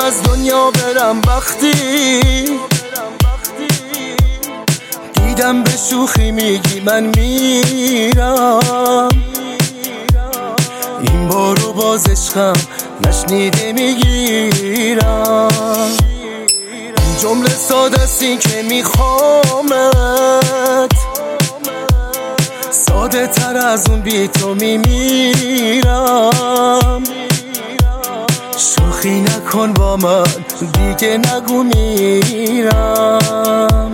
از دنیا برم وقتی دیدم به شوخی میگی من میرم، این بارو باز عشقم نشنیده میگیرم. این جمله ساده سی که میخوامت، ساده تر از اون بی تو میمیرم. شوخی نکن با من دیگه نگو میرم.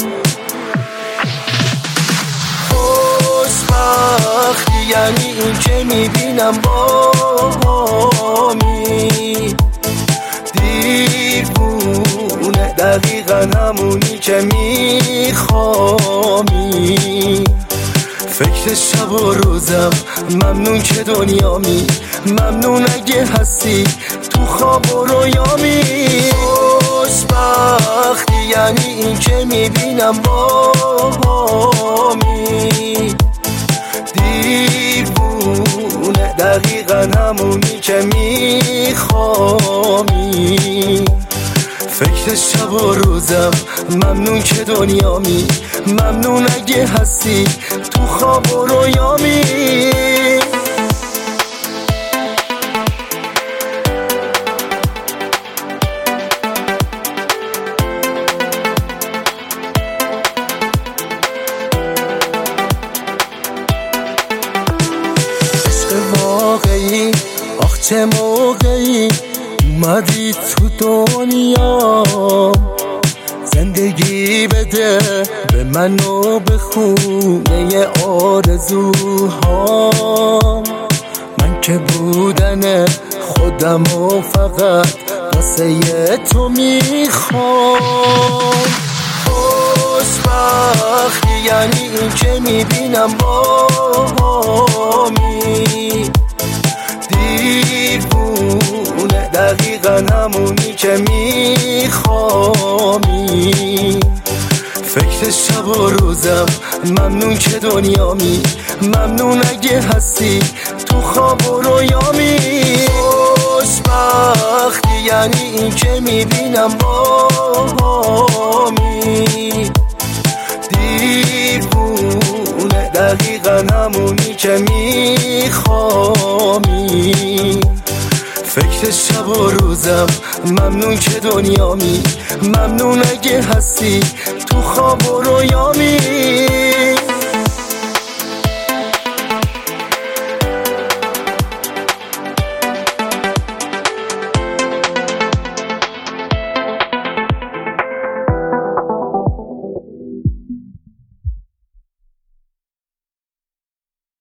خوشبختی یعنی این که میبینم بامی، دیوونه دقیقا همونی که میخوامی. فکر شب و روزم ممنون که دنیامی، ممنون اگه هستی تو خواب و رویامی. خوشبختی یعنی این که میبینم بامی، دیوونه دقیقا همونی که میخوامی. فکر شب و روزم ممنون که دنیامی، ممنون اگه هستی تو خواب و رویامی. عشق واقعی آخ چه موقعی اومدی تو دنیا، زندگی بده به من و به خونه آرزوهام. من که بودن خودم و فقط واسه تو میخوام. خوشبختی یعنی این که میبینم بامی، دیوونه دقیقا همونی که میخوامی. فکر شب و روزم ممنون که دنیامی، ممنون اگه هستی تو خواب و رویامی. خوشبختی یعنی این که میبینم بامی، دیوونه دقیقا همونی که میخوامی. فکر شب و روزم ممنون که دنیامی، ممنون اگه هستی تو خواب و رویامی.